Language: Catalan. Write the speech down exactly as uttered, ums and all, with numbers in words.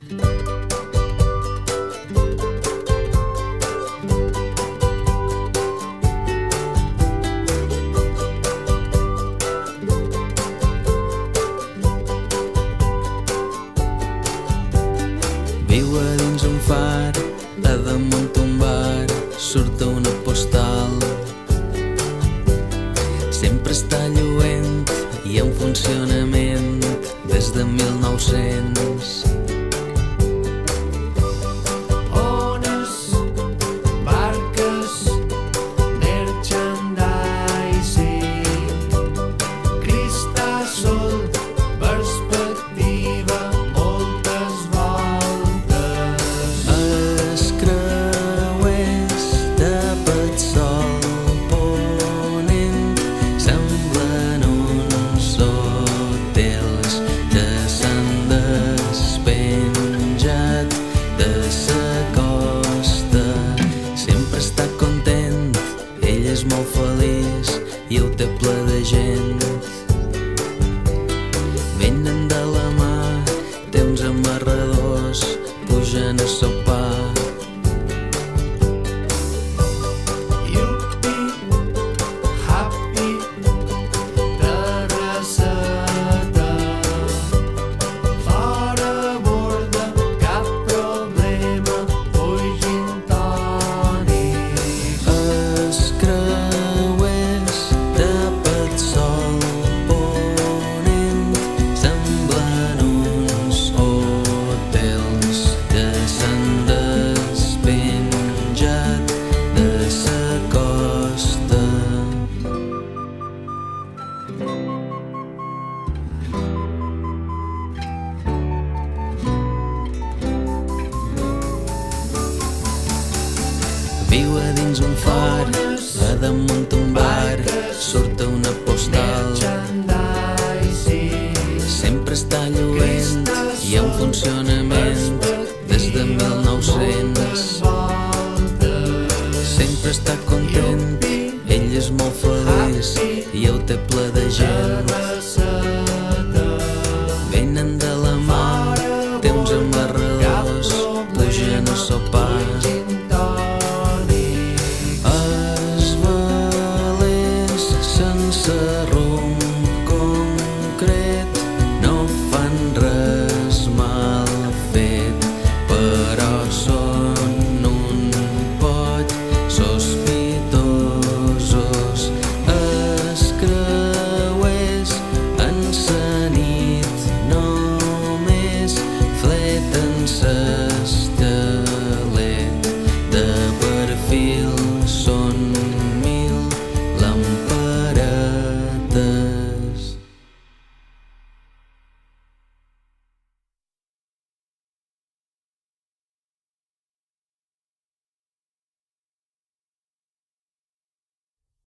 Viu a dins un far, a damunt un bar, surt una postal. Sempre està lluent i en funcionament des de mil nou-cents. Ones, barques, merchandising, cristal, perspectiva, moltes voltes. Els creuers de pet sol ponent semblen uns hotels que s'han despenjat de sa costa. Sempre està content, ell és molt feliç i ho té ple de gent. Venen de la mà, té uns amarradors, pugen a sopar. Yupi, happy, terrasseta, fora borda, cap problema, vull gin tònic. Els creuers de pet sol ponent semblen uns hotels que s'han despenjat de sa costa. Viu a dins un far, a damunt un bar, surt una postal. Sempre està lluent i en funcionament des de mil nou-cents. Sempre està content, ell és molt feliç i ho té ple de gent. Venen de la mà, té uns amarradors, pugen a sopar. Els velers sense rumb concret no fan res mal fet, però són un poc sospitosos. Els creuers en sa nit només fleten sa